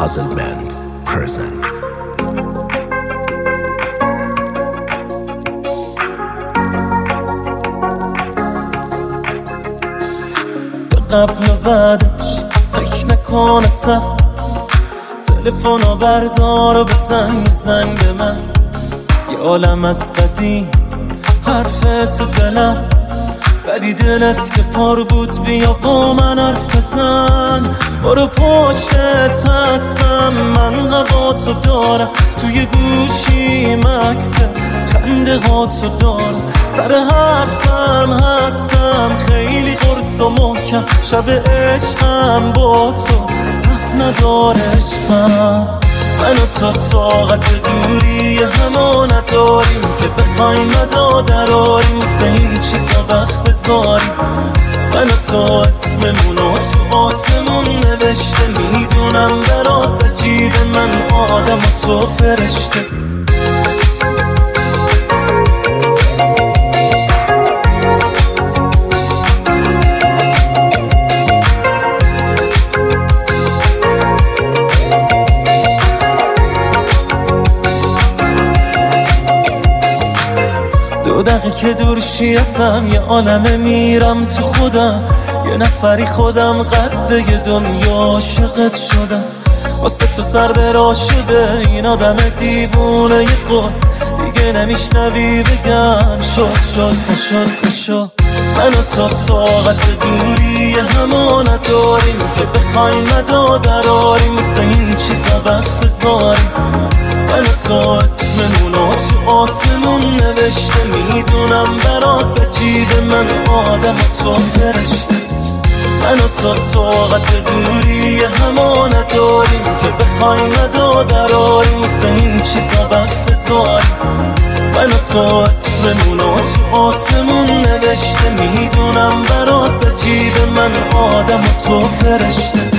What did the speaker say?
Puzzle Band presents. قبل و بعدش فکر نکن اصلا، تلفنو بردار و بزن یه زنگ به من. یه عالم از قدیم حرف تو دلم، ولی دلت که پر بود بیا با من حرف بزن. برو پشتت هستم، من هوا تو دارم، توی گوشی مکسه خنده ها تو دارم، سر حرفم هستم خیلی قرص و محکم. شب عشقم با تو ته نداره عشقم. من و تو طاقت دوری همه نداریم که بخوایم مدا دراریم، واسه این چیزا وقت بذاریم. من و تو اسممونو تو آسمون نوشته، میدونم برات عجیبه، من آدم و تو فرشته. دو دقیقه که دورشی ازم یه عالمه میرم تو خودم، یه نفری خودم قده یه دنیا عاشقت شدم. واسه تو سر برا شده این آدم دیوونه یه قول، دیگه نمیشنوی بگم شد نشد. من و تو طاقت دوری همه نداریم که بخوایم مدا دراریم، واسه این چیزا وقت بذاریم. من و تو اسممونو تو آسمون نوشته، میدونم برات عجیبه، من آدم و تو فرشته. من و تو طاقت دوری همه نداریم که بخوایم مدا دراریم، واسه این چیزا وقت بذاریم. من و تو اسممونو تو آسمون نوشته، میدونم برات عجیبه، من آدم و تو فرشته.